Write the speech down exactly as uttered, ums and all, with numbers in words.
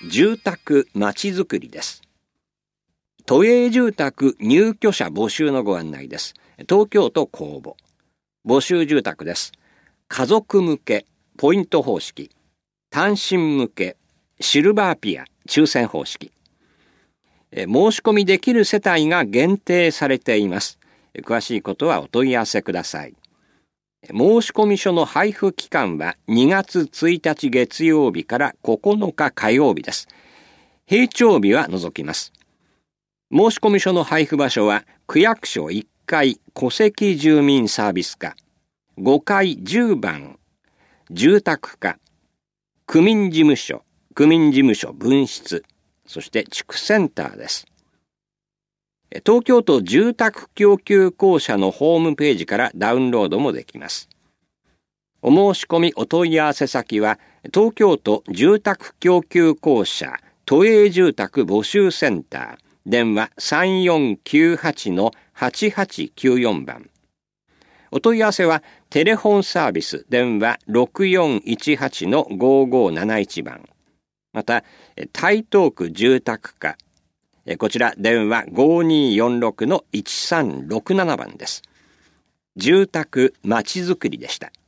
住宅まちづくりです。都営住宅入居者募集のご案内です。東京都公募。募集住宅です。家族向け、ポイント方式。単身向け、シルバーピア、抽選方式。え申し込みできる世帯が限定されています。詳しいことはお問い合わせください。申込書の配布期間はにがつついたち月曜日からここのか火曜日です。平帳日は除きます。申込書の配布場所は区役所いっかい戸籍住民サービス課、ごかいじゅうばん住宅課、区民事務所、区民事務所分室、そして地区センターです。東京都住宅供給公社のホームページからダウンロードもできます。お申し込みお問い合わせ先は東京都住宅供給公社都営住宅募集センター、電話 さんよんきゅうはちのはちはちきゅうよん 番。お問い合わせはテレフォンサービス電話 ろくよんいちはちのごごなないち 番。また台東区住宅課、こちら電話 ごによんろくのいちさんろくなな 番です。住宅まちづくりでした。